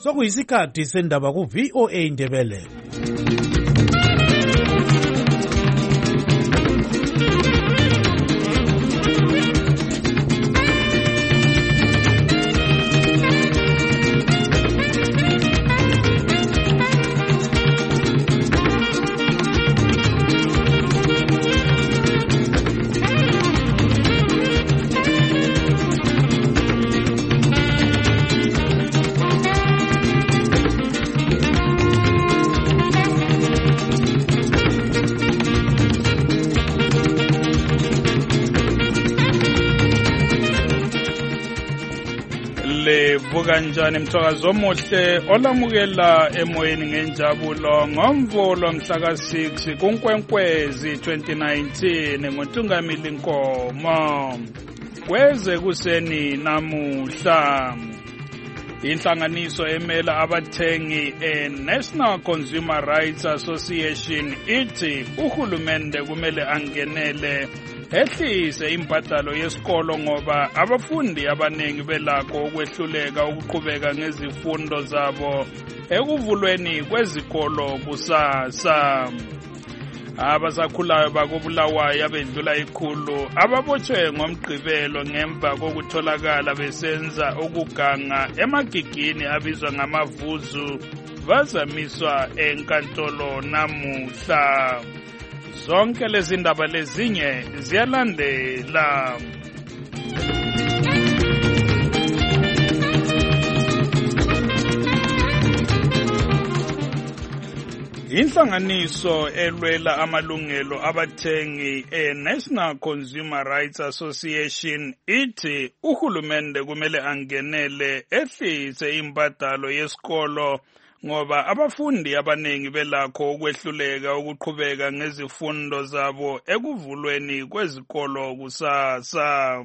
Sokuyisikhathi sendaba ku VOA Indebele. Kanjani mthakazi omuhle olamukela emoyeni ngenjabulo ngomvulo mhla ka6 kuNkwenkwezi 2019 ngoTungamili Nkomo kweze kuseni namuhla inhlanganiso emela abathengi National Consumer Rights Association ithi uhulumende kumele angenele ehlise imbadalo yesikolo ngoba abafundi abanengi belakho ukwehluleka ukuqhubeka ngezifundo zabo ekuvulweni kwezikolo kusasa. Abasakhulayo bakobulawayo abedlula ikhulu ababotshwe ngomgqibelo ngemva kokutholakala besenza ukuganga emagigini abizwa ngamavuzu bazamiswa enkantolo namuhla. Zonke lezi ndaba lezinye ziyalandela. Inhlanganiso elwela amalungelo abathengi National Consumer Rights Association ithi uhulumende kumele angenele ehlise imbadalo yesikolo ngoba abafundi abanengi belakho ukwehluleka ukuqhubeka ngezifundo zabo ekuvulweni kwezikolo kusasa.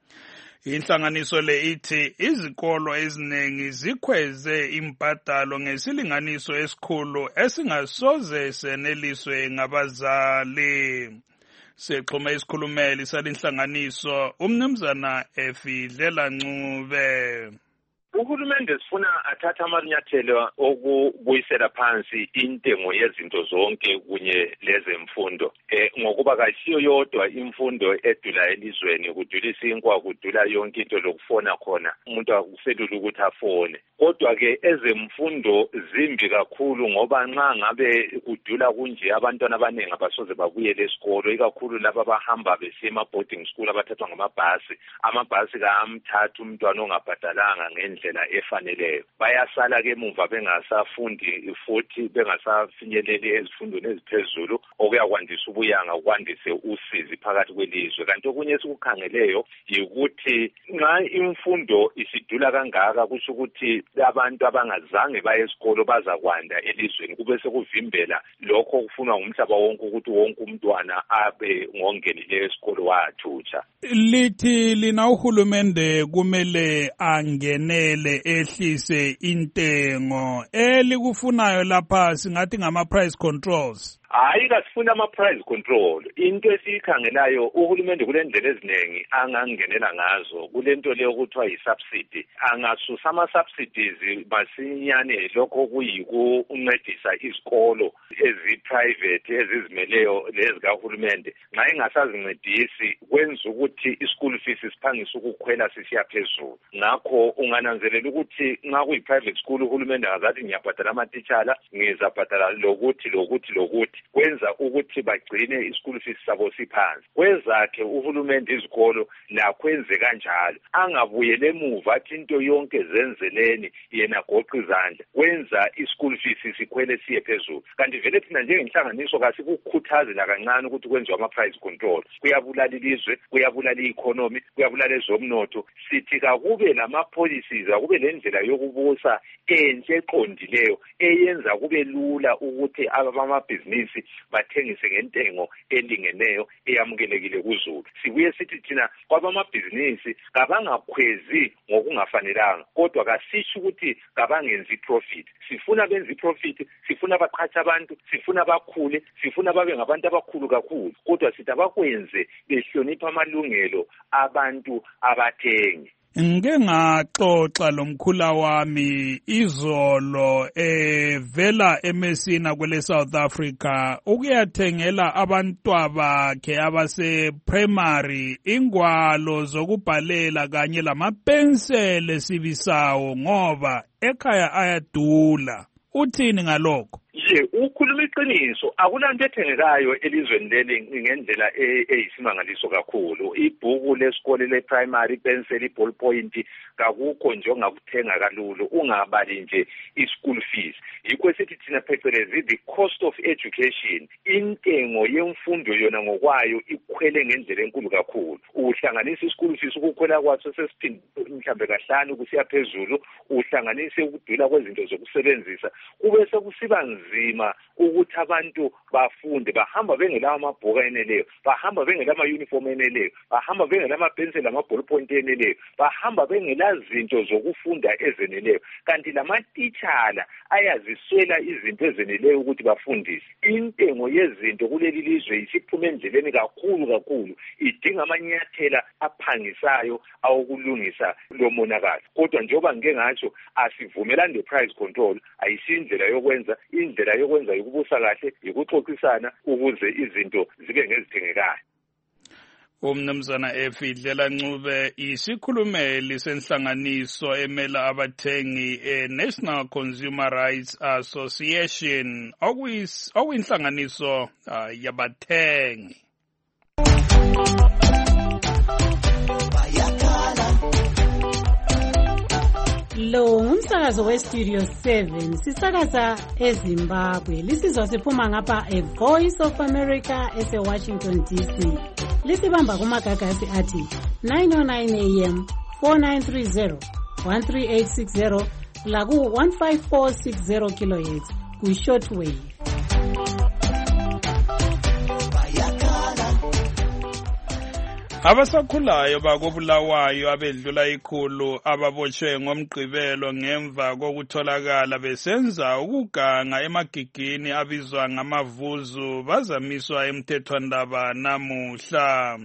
Inhlanganiso le ithi izikolo eziningi zikhweze imbadalo ngesilinganiso esikhulu esingasoze seneliswe ngabazali. Sexhuma isikhulumeli salinhlanganiso umnumzana Efidlela Ncube. Uhulumende sifuna athatha amanyathelo okubuyisela phansi intengo yezinto zonke kunye lezemfundo ngokuba kasiyo yodwa imfundo edula elizweni kudula isinkwa kudula yonke into lokufona khona umuntu uselula ukuthi afone kodwa ke ezemfundo zimbi kakhulu ngoba nxa ngabe kudula kunje abantwana abanengi abasoze babuyele esikolo ikakhulu laba abahamba besema boarding school abathathwa amabhasi kamthatha umntwana ongabhadalanga ngendlela efaneleyo bayasala ke emuva bengasafundi futhi bengasafinyeleli ezifundweni eziphezulu okuyakwandisa ubuyanga kwandise usizi phakathi kwelizwe kanti okunye esikukhangeleyo yikuthi nxa imfundo isidula kangaka kusho ukuthi abantu abangazange baye esikolo bazakwanda elizweni kube sekuvimbela lokho kufunwa ngumhlaba wonke ukuthi wonke umntwana abe ngongenileyo esikolo wathutsha. Lithi lina uhulumende kumele angenele ehlise intengo elikufunayo lapha singathi ngama price controls. Hayi kasifuna ama-price control. Into esiyikhangelayo uhulumende kule ndlela eziningi angangenela ngazo kule nto leyo kuthiwa yi-subsidy. Angasusa ama-subsidies masinyane lokho kuyikuncedisa izikolo ezi-private ezizimeleyo lezikahulumende. Nxa ingasazincedisi kwenza ukuthi i-school fees siphangise ukukhwela sisiya phezulu. Ngakho ungananzelela ukuthi nxa kuyi-private school uhulumende angazathi ngiyabhadala amatitshala ngizabhadala lokuthi kwenza ukuthi bagcine isikolo fees sabo siphansi. Kwezakhe uhulumende izikolo lakho enze kanjalo angabuyele emuva athi into yonke zenzeleni yena goqa izandla kwenza isikolo fees sikhwele siye phezulu. Kanti vele thina njengenhlanganiso kasikukhuthaza kancane ukuthi kwenziwe ama-price control. Kuyabulala ilizwe, kuyabulala i-economy, kuyabulala ezomnotho. Sithi kakube lama-policies akube lendlela yokubusa enhle eqondileyo eyenza kube lula ukuthi abamabhizinisi bathengise ngentengo elingeneyo eyamukelekile kuzulu. Sibuye sithi thina kwabamabhizinisi kabangakhwezi ngokungafanelanga kodwa kasisho ukuthi kabangenzi profit. Sifuna benze profit, sifuna baqhatsha abantu, sifuna bakhule, sifuna babe ngabantu abakhulu kakhulu kodwa sithi abakwenze behlonipha amalungelo abantu abathengi. Ngike ngaxoxa lomkhula wami izolo vela eMessina kwele South Africa ukuyathengela abantwabakhe abase primary ingwalo zokubhalela kanye lamapenseli sibisawo ngoba ekhaya ayadula. Uthini ngalokho? Ukhuluma iqiniso, akulanto ethengekayo elizweni leli ngendlela eyisimangaliso kakhulu. Ibhuku lesikole le-primary, ipenseli, i-ballpoint, kakukho nje ongakuthenga kalulu ungabali nje i-school fees. Yikho sithi thina phecelezi the cost of education, intengo yemfundo yona ngokwayo ikhwele ngendlela enkulu kakhulu. Uhlanganisa i-school fees ukukhwela kwaso sesiphinde mhlambe kahlanu kusiya phezulu, uhlanganise ukudula kwezinto zokusebenzisa, kube sekusiba nzima ukuthi abantu bafunde, bahamba bengela amabhuku eneleyo, bahamba bengela ama-uniform eneleyo, bahamba bengela amapenseli, ama-ballpoint eneleyo, bahamba bengela zinto zokufunda ezeneleyo. Kanti lamatitshala ayaziswela izinto ezeneleyo ukuthi bafundise. Intengo yezinto kuleli lizwe isiphuma endleleni kakhulu, idinga amanyathela aphangisayo awokulungisa lo monakalo. Kodwa njengoba ngike ngatsho, asivumelani le-price control, ayisindlela yokwenza. Indlela yokwenza ukubusa kahle ukuxoxisana ukuze izinto zibe ngezithengekayo. Umnumzana Efidlela Ncube isikhulumeli senhlanganiso emela abathengi National Consumer Rights Association okuyinhlanganiso yabathengi. Lo ngumsakazo weStudio 7 sisakaza eZimbabwe. Lisizwa siphuma ngapha Voice of America ese-Washington DC. Lisibamba kumagagasi athi 909 AM 4930 13860 laku 15460 kHz ku-shortwave. Abasakhulayo bakobulawayo abedlula ikhulu ababotshwe ngomgqibelo ngemva kokutholakala besenza ukuganga emagigini abizwa ngamavuzu bazamiswa emthethwandaba namuhla.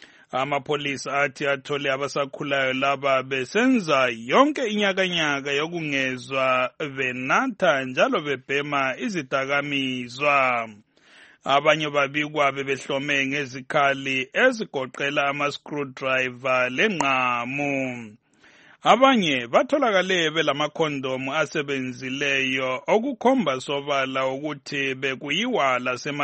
Amapholisa athi athole abasakhulayo laba besenza yonke inyakanyaka yokungezwa benatha njalo bebhema izidakamizwa. Abanye babikwa bebehlome ngezikhali ezigoqela ama-screwdriver lengqamu. Abanye batholakale belamakhondomu asebenzileyo okukhomba sobala ukuthi bekuyiwa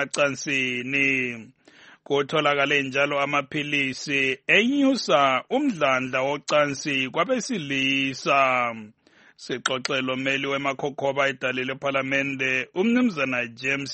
lasemacansini. Kutholakale njalo amaphilisi enyusa umdlandla wocansi kwabesilisa. Sixoxelo meli wemakhokhoba edale lephalamende umnumzana James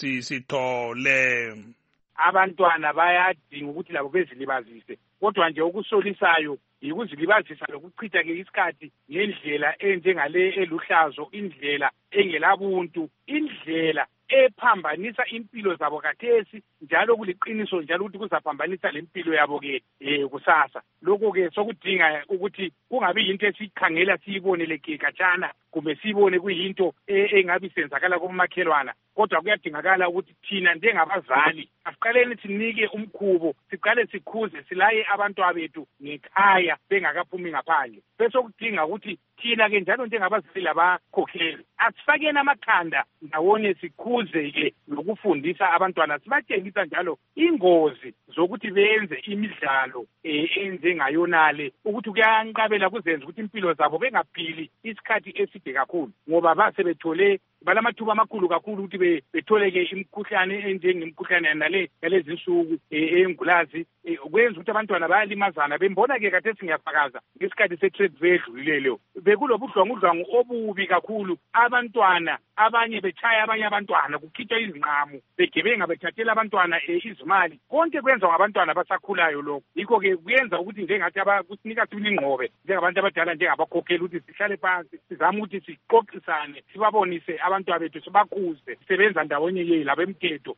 Sithole. Abantwana bayadinga ukuthi labo bezilibazise, kodwa nje ukusolisayo yikuzilibazisa lokuchitha ke isikhathi ngendlela enjengale eluhlazo, indlela engelabuntu, indlela ephambanisa impilo zabo kathesi, njalo kuliqiniso njalo ukuthi kuzaphambanisa lempilo yabo ke kusasa. Lokho ke sokudinga ukuthi kungabi yinto esikhangela siyibonele ke katshana kumbe siyibone kuyinto engabi senzakala komakhelwana, kodwa kuyadingakala ukuthi thina njengabazali asiqaleni sinike umkhubo, siqale sikhuze silaye abantwana bethu ngekhaya bengakaphumi ngaphandle. Bese kudinga ukuthi thina ke njalo njengabazali labakhokheli asifakeni amakhanda ndawonye sikhuze ke lokufundisa abantwana, sibatshengisa njalo ingozi zokuthi benze imidlalo enjengayonale, ukuthi kuyanqabela kuzenza ukuthi impilo zabo bengaphili isikhathi eside kakhulu, ngoba basebethole balamathuba amakhulu kakhulu ukuthi betholeke imikhuhlane enjengemikhuhlane nale yalezi nsuku engulazi. Kwenza ukuthi abantwana bayalimazana. Bembona ke kade singiyafakaza ngesikhathi se-trade fair edlulileleyo bekulobudlwangudlwangu obubi kakhulu. Abantwana abanye bechaya abanye abantwana, kukhitshwa izingqamu, begebenga bethathela abantwana izimali. Konke kwenza ngabantwana abasakhulayo lokho. Yikho ke kuyenza ukuthi njengathi kusinika sibili ingqobe njengabantu abadala njengabakhokheli ukuthi sihlale phansi sizame ukuthi sixoxisane, sibabonise abantwana bethu, sibakhuze, sisebenza ndawonye labo emthetho.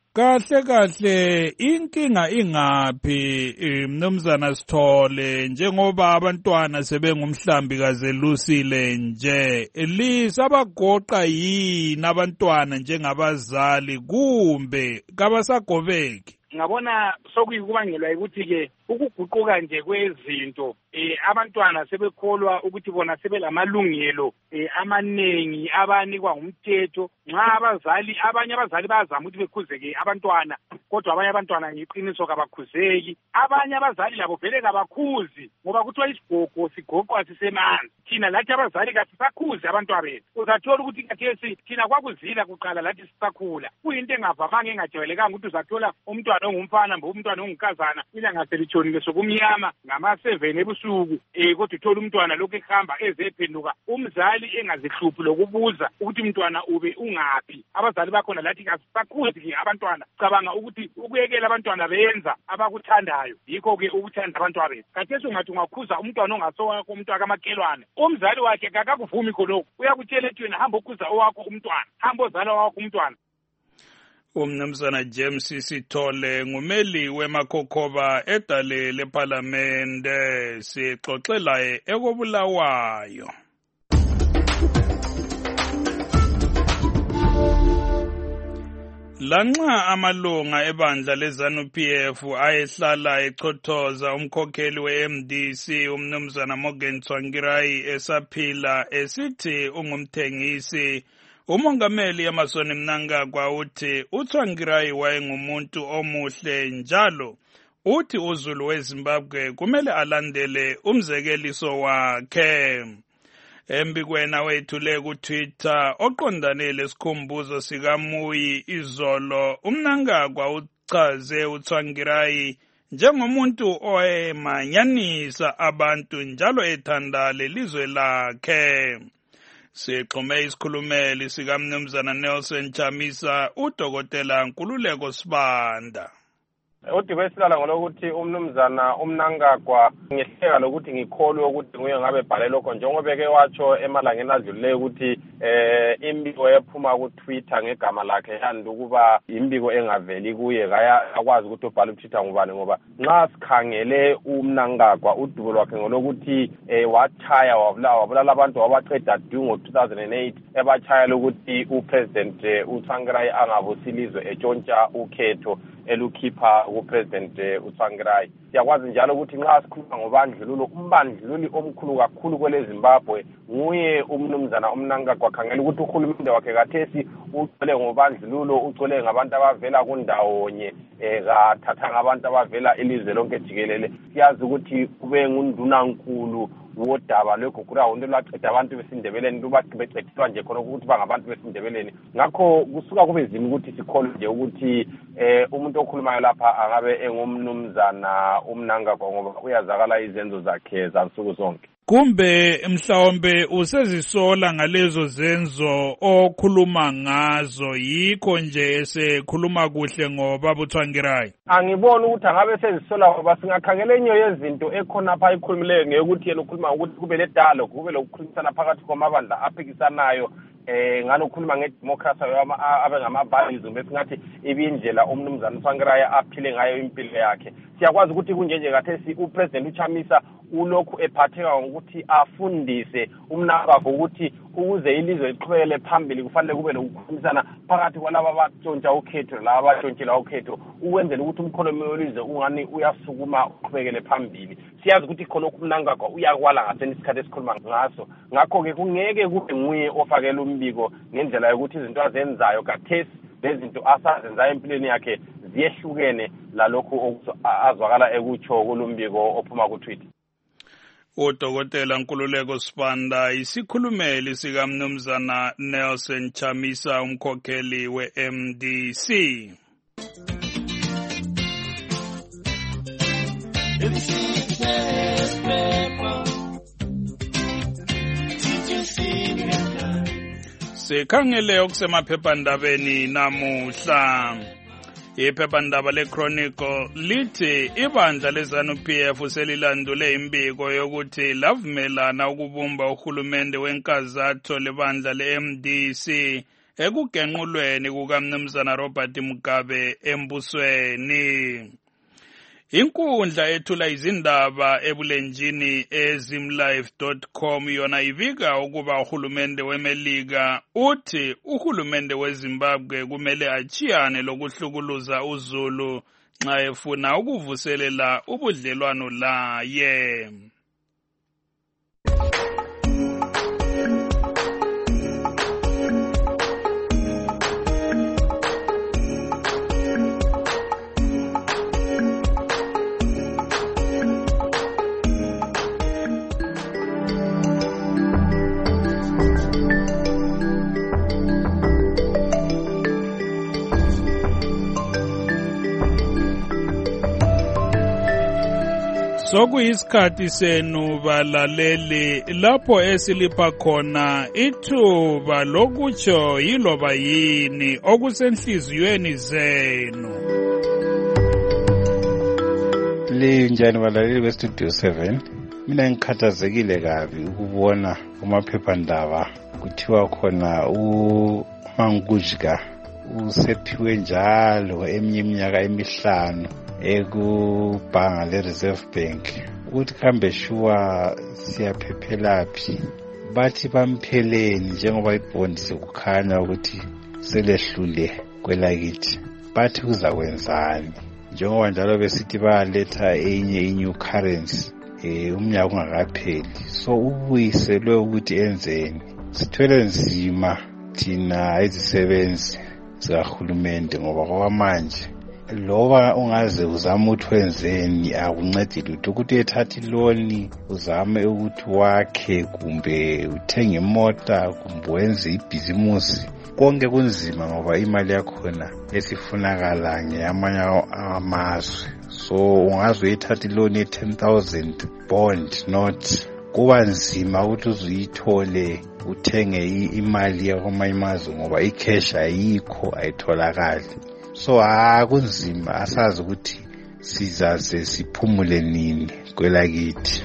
Kahle inkinga ingaphi mnumzana Sithole, njengoba abantwana sebengumhlambi kazelusile nje, lisabagoqa yini abantwana njengabazali kumbe kabasagobeki? ngabona sokuyikubangelwa ukuthi-ke ukuguquka nje kwezinto abantwana sebekholwa ukuthi bona sebelamalungelo amaningi abanikwa ngumthetho nxa abanye abazali bayazama ukuthi bekhuzeke abantwana kodwa abanye abantwana ngeqiniso kabakhuzeki abanye abazali labo vele kabakhuzi ngoba kuthiwa isigogo sigoqwa sisemanzi thina lathi abazali kasisakhuzi abantwana bethu uzathola ukuthi kathesi thina kwakuzila kuqala lathi sisakhula kuyinto engavamanga engajwayelekanga ukuthi uzathola umntwana ongumfana mbe umntwana ongunkazana ilanga selitshonile sokumnyama ngama-7 ebusuku kodwa uthola umntwana lokhu ehamba ezephenduka umzali engazihluphi lokubuza ukuthi umntwana ube ungaphi abazali bakhona lathi kasisakhuzi abantwana cabanga ukuthi ukuyekela abantwana benza abakuthandayo yikho-ke ukuthanda abantwana bethu kathesi ungathi ungakhuza umntwana ongasowakho umntwana kamakhelwane umzali wakhe kakakuvumi khonokho uyakutshela ethi wena hamba okhuza owakho umntwana hamba ozala owakho umntwana. Umnumzana James Sithole ngumeli weMakhokhoba edale lePhalamende sixoxe laye ekobulawayo. Lanxa amalunga ebandla leZANU-PF ayehlala echothoza umkhokheli we-MDC umnumzana Morgan Tsvangirai esaphila esithi ungumthengisi, umongameli Emmerson Mnangagwa uthi uTsvangirai wayengumuntu omuhle njalo uthi uZulu weZimbabwe kumele alandele umzekeliso wakhe. Embikweni wethule kuTwitter oqondane lesikhumbuzo sikaMuyi izolo uMnangagwa uchaze uTsvangirai njengomuntu oyemanyanisa abantu njalo ethanda lelizwe lakhe. Sixhume isikhulumeli sikamnumzana Nelson Chamisa uDokotela Nkululeko Sibanda. Udibesela ngolokuthi umnumzana uMnangagwa ngihleka lokuthi ngikholwe ukuthi nguye ngabe bhale lokho njengoba beke watsho emalangeni adlulileyo ukuthi imbiko ephuma ku Twitter ngegama lakhe yanda ukuba imbiko engaveli kuye akwazi ukuthi ubhale ku Twitter ngubani ngoba nxa sikhangele uMnangagwa udubo lwakhe ngolokuthi wathaya wabulala abantu wabaqeda ngo 2008 ebachaya lokuthi uPresident uTsvangirai angabusilizwe etshontsha ukhetho elukhipha uPresident uTsvangirai. Siyakwazi njalo ukuthi nxa sikhuluma ngobandlululo umbandlululi omkhulu kakhulu kwele Zimbabwe nguye umnumzana uMnangagwa khangela ukuthi uhulumende wakhe kathesi ucole ngobandlululo ucole ngabantu abavela kundawonye kathathanga abantu abavela ilizwe lonke jikelele. Siyazi ukuthi kube ngundunankulu wodaba lwegugura into lwaqeda abantu besindebeleni lubaqedwa nje khona ukuthi bangabantu besindebeleni ngakho kusuka kube nzima ukuthi sikholwe nje ukuthi umuntu okhulumayo lapha angabe engumnumzana uMnangagwa ngoba uyazakala izenzo zakhe zansuku zonke. Kumbe mhlawumbe usezisola ngalezo zenzo okhuluma ngazo yikho nje esekhuluma kuhle ngoba uTsvangirai? Angibona ukuthi angabe sezisola ngoba singakhangela enye yezinto ekhona lapha ikhulumileyo ngekuthi yena ukhuluma ukuthi kube ledalo kube lokukhulumisana phakathi kwamabandla aphikisanayo ngalokhuluma ngedemocracy abengama-values besingathi ibindlela umnumzana uTsvangirai aphile ngayo impilo yakhe. Siyakwazi ukuthi kunjenje kathesi uPresident uChamisa ulokhu ephatheka ngokuthi afundise uMnangagwa ukuthi ukuze ilizwe liqhubekele phambili kufanele kube lokukhulumisana phakathi kwalabo abatshontsha ukhetho laba abatshontshela ukhetho ukwenzela ukuthi umkhonomi welizwe ungani uyasukuma uqhubekele phambili. Siyazi ukuthi khonokho uMnangagwa uyakwala ngaseni isikhathi esikhuluma ngaso ngakho-ke kungeke kube nguye ofakela umbiko ngendlela yokuthi izinto azenzayo kathesi lezinto asazenzayo empilweni yakhe ziyehlukene lalokhu azwakala ekutsho kulumbiko ophuma ku Twitter. Udokotela Nkululeko Sibanda isikhulumeli sikamnumzana Nelson Chamisa umkhokheli we-MDC. Sikhangele okusemaphephandabeni namuhla. Iphephandaba leChronicle lithi ibandla leZANU-PF selilandule imbiko yokuthi lavumelana ukubumba uhulumende wenkazatho lebandla le-MDC ekugenqulweni kukamnumzana Robert Mugabe embusweni. Inkundla ethula izindaba ebulenjini ezimlive.com yona ivika ukuba uhulumende weMelika uthi uhulumende weZimbabwe kumele achiyane lokuhlukuluza uZulu nxa efuna ukuvuselela ubudlelwano laye. Sokuyisikhathi senu balaleli lapho esilipha khona ithuba lokutsho yiloba yini okusenhliziyweni zenu. Linjani balaleli bestudio 7, mina ngikhathazekile kabi ukubona kumaphephandaba kuthiwa khona uMangujika usephiwe njalo eminye iminyaka emihlanu ekubhanga le-Reserve Bank ukuthi kambe shuwa siyaphephelaphi. Bathi bampheleni njengoba ibhondi sekukhanya ukuthi selehlule kwelakithi. Bathi kuzakwenzani njengoba njalo besithi bayaletha enye i-new currency umnyaka ungakapheli. So ubuyiselwe ukuthi enzeni. Sithwele nzima thina izisebenzi zikahulumende ngoba kwamanje loba ungaze uzame ukuthi wenzeni akuncedi lutho ukuthi ethatha iloni uzame ukuthi wakhe kumbe uthenge imota kumbe wenze ibhizimusi konke kunzima ngoba imali yakhona esifunakala ngeyamanye amazwe. So ungaze uyithatha iloni ye-10,000 bond not kuba nzima ukuthi uzuyithole uthenge imali yakwamanye amazwe ngoba i-cash ayikho ayitholakali. So kunzima asazi ukuthi sizaze siphumule nini kwelakithi.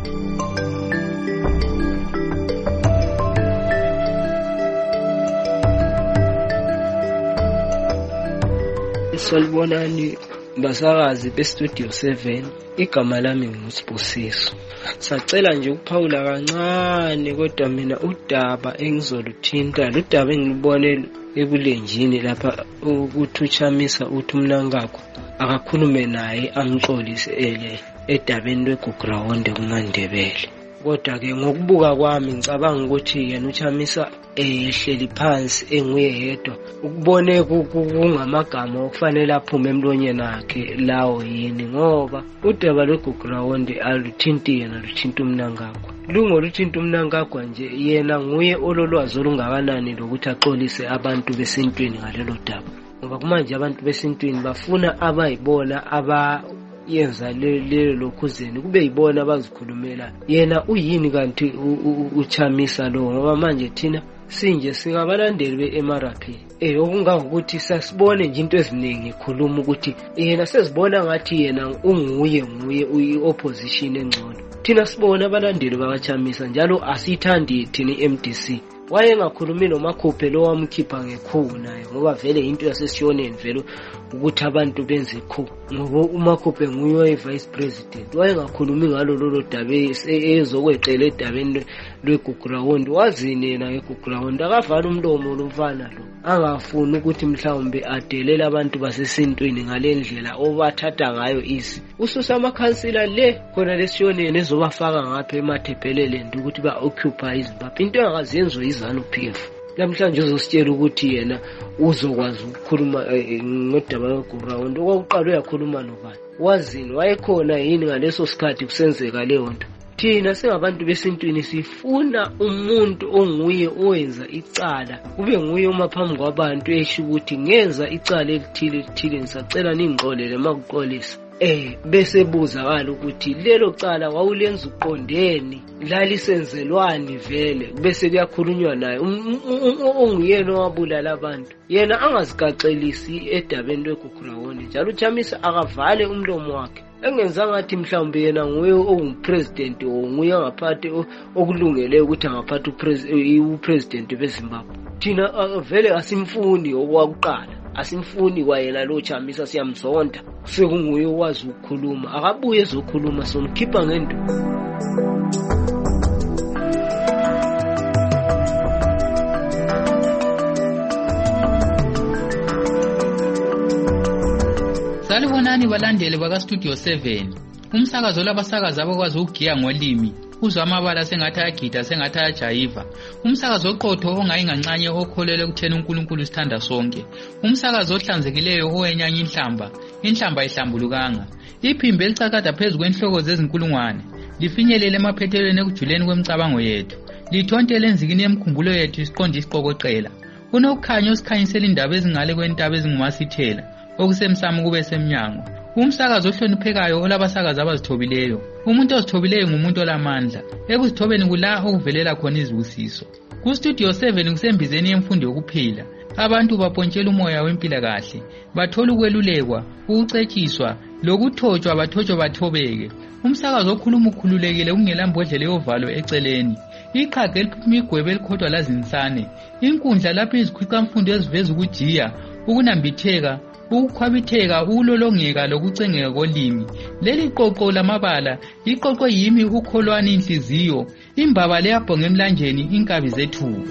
Salibonani basakazi bestudio 7, igama lami nguSibusiso. Sacela nje ukuphawula kancane kodwa mina udaba engizoluthinta ludaba engilibone ebulenjini lapha ukuthi uChamisa uthi uMnangagwa akakhulume naye amxolise edabeni lweGugrawonde kuMandebele. Kodwa ke ngokubuka kwami ngicabanga ukuthi yena uChamisa ehleli phansi enguye yedwa ukubone kungamagama okufanele aphume emlonyeni wakhe lawo yini ngoba udaba lweGugrawonde aluthinti yena luthinta uMnangagwa. Lungoluthinta uMnangagwa nje yena nguye ololwazi olungakanani lokuthi axolise abantu besintwini ngalelo daba ngoba kumanje abantu besintwini bafuna abayibona yenza lelo lokhuzeni kube yibona abazikhulumela yena uyini kanti uChamisa lo ngoba manje thina sinje singabalandeli beMRP okungangokuthi sasibone nje into eziningi khuluma ukuthi yena sezibona ngathi yena unguye uyi-opposition engcono. Thina sibona abalandeli bakaChamisa njalo asithandi thina iMDC. Wayengakhulumi noMakhuphe lo wamkhipha ngekhu naye ngoba vele into yasesiyoneni vele ukuthi abantu benze ikhu ngoba uMakhuphe nguye vice president. Wayengakhulumi ngalo lolo daba ezokweqela edabeni lweGugrawonde. Wazini yena ngeGugrawonde akavala umlomo lomfana lo angafuni ukuthi mhlawumbe adelele abantu basesintwini ngalendlela obathatha ngayo izi. Ususa amakhansila le khona lesiyoneni ezobafaka ngapha emathebhelele ukuthi ba-occupy iZimbabwe. Into engakazenziwa iZANU-PF. Namhlanje uzositshela ukuthi yena uzokwazi ukukhuluma ngodaba lweGugrawonde. Okokuqala uyakhuluma nobani? Wazini wayekhona yini ngaleso sikhathi kusenzeka leyo nto? Thina singabantu besintwini sifuna umuntu onguye owenza icala kube nguye umaphambi kwabantu esho ukuthi ngenza icala elithile ngisacela ningixolele makuxolisa. Bese buzakala ukuthi lelo cala wawulenza uqondeni lalisenzelwani vele bese kuyakhulunywa naye onguyena owabulala abantu yena angazigaxelisi edabeni lweGugrawonde njalo uChamisa akavale umlomo wakhe engenza ngathi mhlawumbe yena nguye ongupresident nguye ngaphathi okulungele ukuthi angaphathi upresident beZimbabwe. Thina vele asimfuni okwakuqala asimfuni kwayena lo Chamisa siyamzonda sekunguye owazi ukukhuluma akabuye ezokhuluma somkhipha ngento. Salibonani balandeli baka-Studio 7. Umsakazo labasakazi abakwazi ukugiya ngolimi. Uzwa amabala sengathi ayagida sengathi ayajayiva. Umsakazo oqotho ongayingancanye okholele ekutheni uNkulunkulu sithanda sonke. Umsakazo ohlanzekileyo owenyanya inhlamba ihlambulukanga. Iphimbo elicakada phezu kwenhloko zezinkulungwane lifinyelele emaphethelweni ekujuleni kwemicabango yethu. Lithontele enzikini yemkhumbulo yethu isiqonde isiqokoqela. Unokukhanya osikhanyisela indaba ezingale kwentaba ezingumasithela okusemsamo kube semnyango. Umsakazo ohloniphekayo olabasakazi abazithobileyo. Umuntu ozithobileyo ngumuntu olamandla. Ekuzithobeni kula okuvelela khona izibusiso. Ku-Studio 7 kusembizeni yemfundo yokuphila. Abantu bapontshela umoya wempilakahle, bathola ukwelulekwa, ukucetshiswa, lokuthotshwa bathobeke. Umsakazo okhuluma ukhululekile kungelambodlela yovalo eceleni. Iqhaga eliphuma igwebe elikhodwa lazinsane. Inkundla lapho izikhwiqamfundo eziveza ukujiya, ukunambitheka, ukukhwabitheka, ukulolongeka lokucengeka kolimi. Leli qoqo lamabala, iqoqo yimi ukholwani inhliziyo, imbaba leyabhonga emlanjeni inkabi zethuba.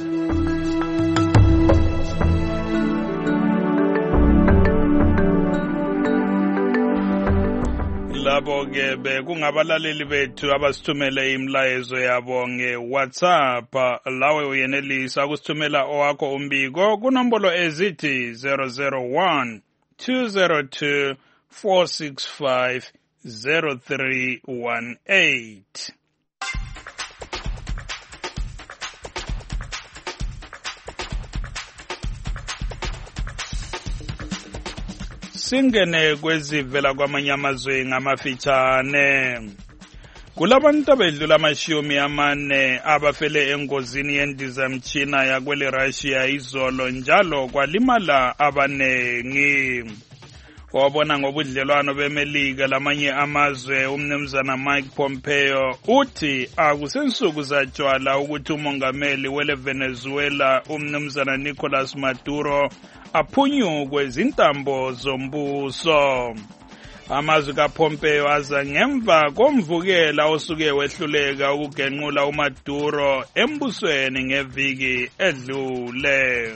Labo-ke bekungabalaleli bethu abasithumele imlayezo yabo nge-WhatsApp. Lawe uyenelisa ukusithumela owakho umbiko kunombolo ezithi 001 202 465 0318. Singene kwezivela kwamanye amazwe ngamafitshane. Kulabantu abedlula 40 abafele engozini yendizamtshina yakwele Russia izolo njalo kwalimala abanengi. Wabona ngobudlelwano beMelika lamanye amazwe umnumzana Mike Pompeo uthi akusensuku zatshwala ukuthi umongameli wele Venezuela umnumzana Nicolas Maduro aphunyukwe zintambo zombuso. Amazwi kaPompeo aza ngemva komvukela osuke wehluleka ukugenqula uMaduro embusweni ngeviki edlule.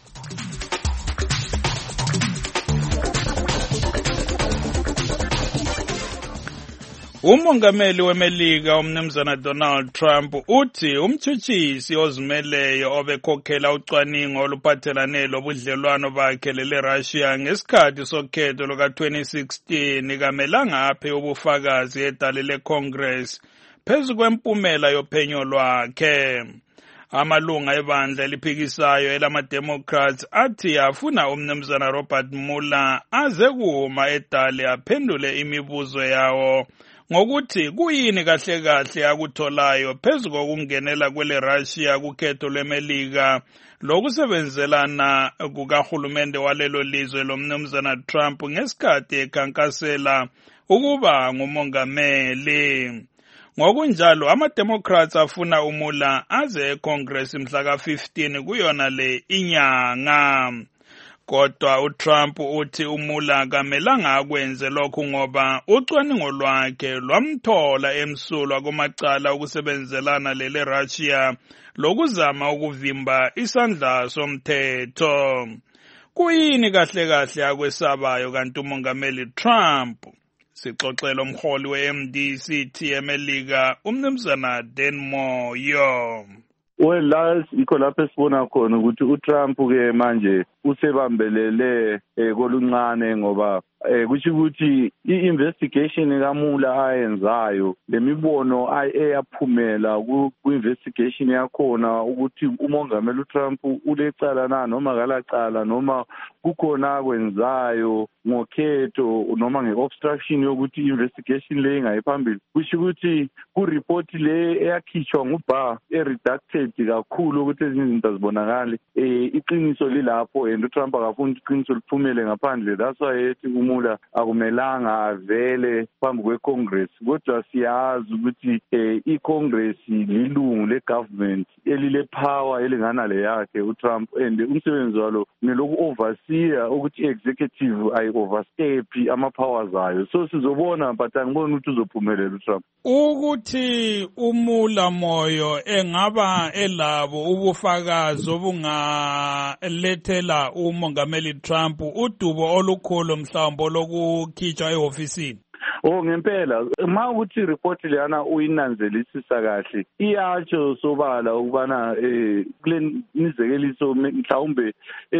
Umongameli weMelika umnumzana Donald Trump uthi umtshutshisi ozimeleyo obekhokhela ucwaningo oluphathelane lobudlelwano bakhe leRussia ngesikhathi sokhetho luka-2016 kamelanga aphe ubufakazi edale leCongress phezu kwempumela yophenyo lwakhe. Amalunga ebandla eliphikisayo elama-Democrats athi afuna umnumzana Robert Mueller aze kuma edale aphendule imibuzo yawo ngokuthi kuyini kahle akutholayo phezu kokungenela kwele Russia kukhetho lweMelika lokusebenzelana kukahulumende walelo lizwe lomnumzana Trump ngesikhathi ekhankasela ukuba ngumongameli. Ngokunjalo ama-Democrats afuna uMueller aze eCongress mhla ka-15 kuyona le inyanga. Kodwa uTrump uthi uMueller kamelanga akwenze lokhu ngoba ucwaningo lwakhe lwamthola emsulwa kumacala okusebenzelana lele Russia lokuzama ukuvimba isandla somthetho. Kuyini kahle akwesabayo kanti umongameli Trump? Sixoxela umholi we-MDCT eMelika umnumzana Dan Moyo. La ikho lapho esibona khona ukuthi uTrump ke manje usebambelele koluncane ngoba kusho ukuthi i-investigation kaMueller ayenzayo lemibono eyaphumela ku-investigation yakhona ukuthi umongameli uTrump ulecala na noma kalacala noma kukhona akwenzayo ngokhetho noma nge-obstruction yokuthi i-investigation le ingayiphambili. Kusho ukuthi ku-report le eyakhishwa nguBarr redacted kakhulu ukuthi ezinye izinto azibonakali. Iqiniso lilapho and uTrump akafuni iqiniso liphumele ngaphandle. That's why ethi uMueller akumelanga avele phambi kweCongress. Kodwa siyazi ukuthi iCongress lilungu legovernment elile power elingana le yakhe uTrump and umsebenzi walo neloku overseer ukuthi executive overstep ama-powers ayo. So sizobona but angiboni ukuthi uzophumelela uTrump. Ukuthi uMueller Moyo engaba elabo ubufakazi obungalethela umongameli Trump udubo olukhulu mhlawumbe lokukhitshwa ehofisini? Ngempela uma ukuthi report leyana uyinanzelisisa kahle iyatsho sobala ukubana kule nizekeliso mhlawumbe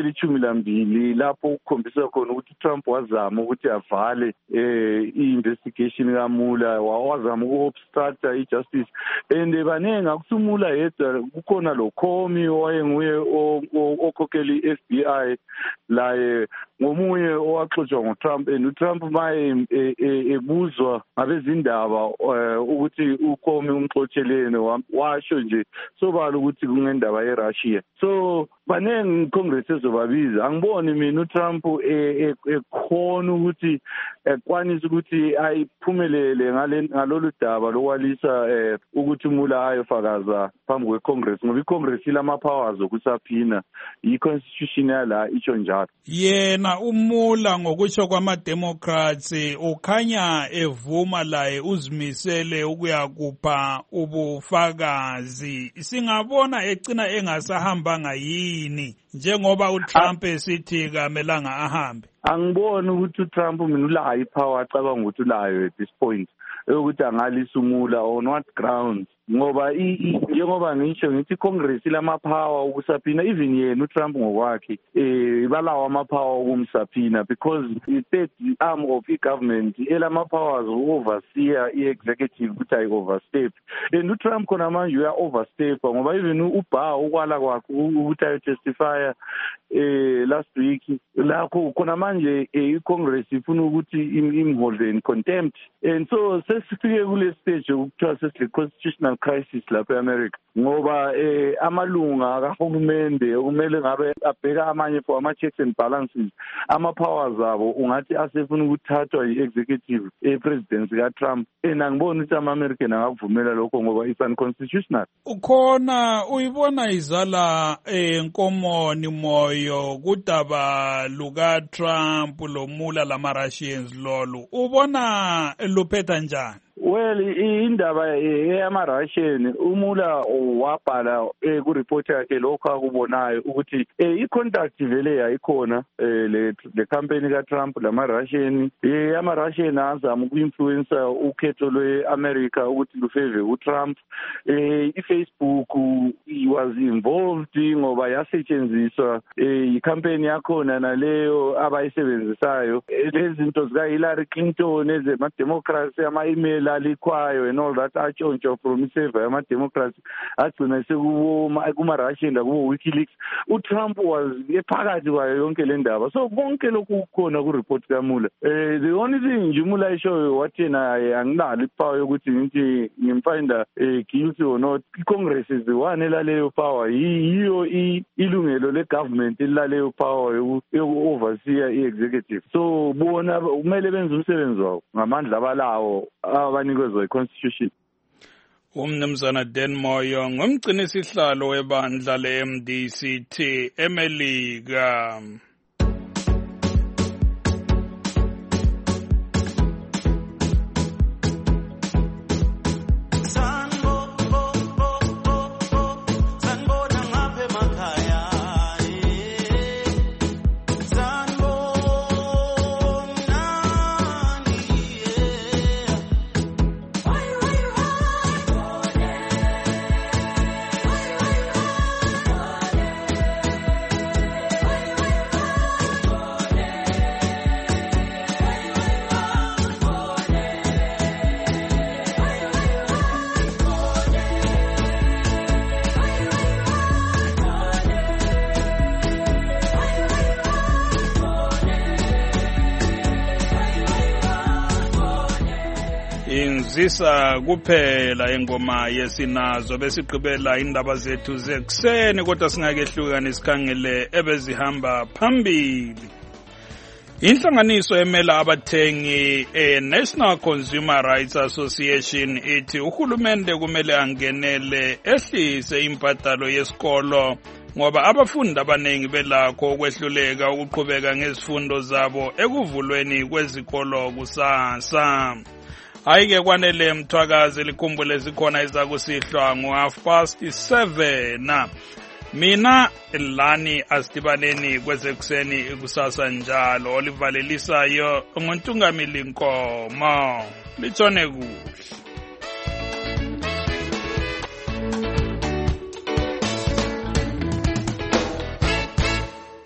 eli12 lapho ukukhombisa khona ukuthi Trump wazama ukuthi avale i-investigation kaMueller, wazama uku-obstruct i-justice, and baningi akusumula yedwa, kukhona lo Comey owayenguye okhokhela i-FBI laye ngomunye owaxotsha ngoTrump, and uTrump maye ebuzwa ngabezindaba ukuthi uComey umxotshelene washo nje sobala ukuthi kungendaba yeRussia. So baningi iCongress ezobabiza. Angiboni mina uTrump ekhona ukuthi ekwanisa ukuthi ayiphumelele ngalolu daba lokwalisa ukuthi uMueller ayofakaza phambi kweCongress, ngoba iCongress ilama powers okusaphina, iConstitution yala itsho njalo. Yena uMueller ngokusho kwama-Democrats ukhanya evuma laye uzimisele ukuyakupha ubufakazi. Singabona egcina engasahambanga yini njengoba uTrump esithi kamelanga ahambe? Angiboni ukuthi uTrump mina ulayo ipower acabanga ukuthi ulayo at this point ukuthi angalisa uMueller on what grounds, ngoba njengoba ngisho ngithi iCongress ilama-power ukusaphina, even yena uTrump ngokwakhe balawo ama-power ukumsaphina, because i-third arm of i-government elama-powers uku-overseer i-executive ukuthi ayi-overstep, and uTrump khona manje uya-overstepa ngoba even uBarr ukwala kwakhe ukuthi ayotestifya last week lakho khona manje iCongress ifuna ukuthi imholde in contempt, and so sesifike kule stage ukuthiwa sesile-constitutional crisis lapha eAmerica, ngoba amalunga kahulumende kumele ngabe abheka amanye for ama-checks and balances, ama-powers abo ungathi asefuna ukuthathwa yi-executive presidency kaTrump, and angiboni ukuthi ama-American angakuvumela lokho ngoba it's unconstitutional. Ukhona uyibona izala enkomoni moyo kudaba lukaTrump lo Mueller lama-Russians lolu, ubona luphetha njani? Well, indaba yama-Russian uMueller wabhala ku-report yakhe lokho akubonayo ukuthi i-contact vele yayikhona le campaign kaTrump lama-Russian, ama-Russian azama uku-influencer ukhetho lwe-America ukuthi lufave uTrump. I-Facebook was involved ngoba yasetshenziswa i-campaign yakhona naleyo abayisebenzisayo, lezi zinto zika-Hillary Clinton ezema-Democrats, ama-email alikwayo and all that atshontsho from iseva yama-Democrats agcina kuma-Russian lakubo-WikiLeaks. uTrump was ephakathi kwayo yonke le ndaba, so konke lokhu kukhona ku-report kaMueller. The only thing nje uMueller ishoyo wathi yena anginalo ipower yokuthi ngithi ngimfinda guilty or not. I-Congress is the one elaleyo power, yiyo ilungelo le-government elaleyo power yoku-overseer i-executive, so bona kumele benze umsebenzi wawo ngamandla abalawo abanikezwa i-Constitution. Umnumzana Dan Moyo ngumgcinisihlalo webandla le-MDCT eMelika. Inzisa kuphela ingoma yesinazo besigqibela indaba zethu zekuseni, kodwa singakehlukani sikhangele ebezihamba phambili. Inhlanganiso emela abathengi National Consumer Rights Association ithi uhulumende kumele angenele ehlise impatalo yesikolo ngoba abafundi abaningi belakho ukwehluleka ukuqhubeka ngezifundo zabo ekuvulweni kwezikolo kusasa. Hayi-ke kwanele Mthwakazi likhumbule zikhona ezakusihlwa ngo7:30. Mina lani asidibaneni kwezekuseni kusasa njalo olivalelisayo nguNtungamili Nkomo. Litshone kuhle.